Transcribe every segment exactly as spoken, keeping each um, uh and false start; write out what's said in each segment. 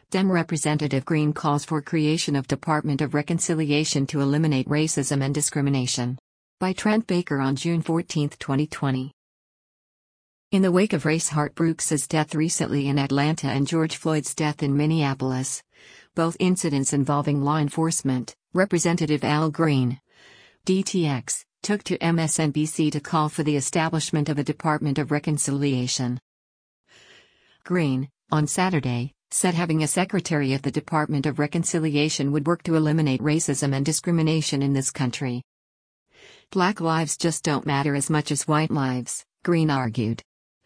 Dem Representative Green calls for creation of Department of Reconciliation to eliminate racism and discrimination. By Trent Baker on June fourteenth, twenty twenty. In the wake of Rayshard Brooks's death recently in Atlanta and George Floyd's death in Minneapolis, both incidents involving law enforcement, Representative Al Green, D T X, took to M S N B C to call for the establishment of a Department of Reconciliation. Green, on Saturday, said having a secretary of the Department of Reconciliation would work to eliminate racism and discrimination in this country. Black lives just don't matter as much as white lives, Green argued.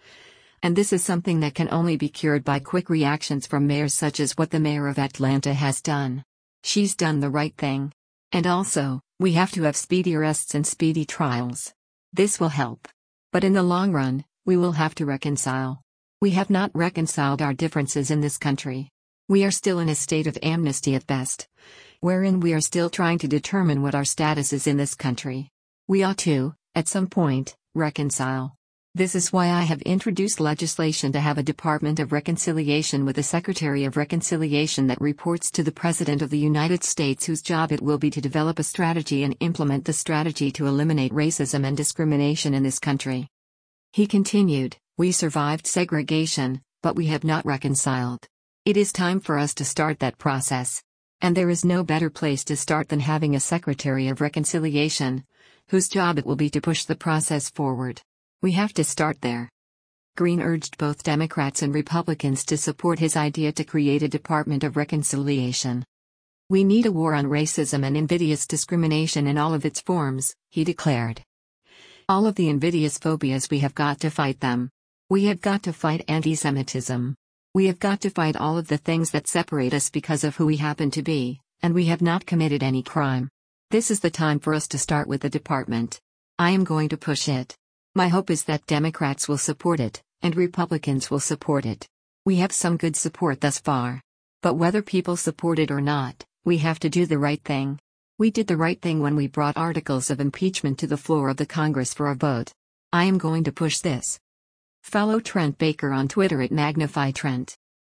And this is something that can only be cured by quick reactions from mayors such as what the mayor of Atlanta has done. She's done the right thing. And also, we have to have speedy arrests and speedy trials. This will help. But in the long run, we will have to reconcile. We have not reconciled our differences in this country. We are still in a state of amnesty at best, wherein we are still trying to determine what our status is in this country. We ought to, at some point, reconcile. This is why I have introduced legislation to have a Department of Reconciliation with a Secretary of Reconciliation that reports to the President of the United States, whose job it will be to develop a strategy and implement the strategy to eliminate racism and discrimination in this country. He continued, "We survived segregation, but we have not reconciled. It is time for us to start that process. And there is no better place to start than having a Secretary of Reconciliation, whose job it will be to push the process forward. We have to start there." Green urged both Democrats and Republicans to support his idea to create a Department of Reconciliation. "We need a war on racism and invidious discrimination in all of its forms," he declared. "All of the invidious phobias, we have got to fight them. We have got to fight anti-Semitism. We have got to fight all of the things that separate us because of who we happen to be, and we have not committed any crime. This is the time for us to start with the department. I am going to push it. My hope is that Democrats will support it, and Republicans will support it. We have some good support thus far. But whether people support it or not, we have to do the right thing. We did the right thing when we brought articles of impeachment to the floor of the Congress for a vote. I am going to push this." Follow Trent Baker on Twitter at Magnify Trent.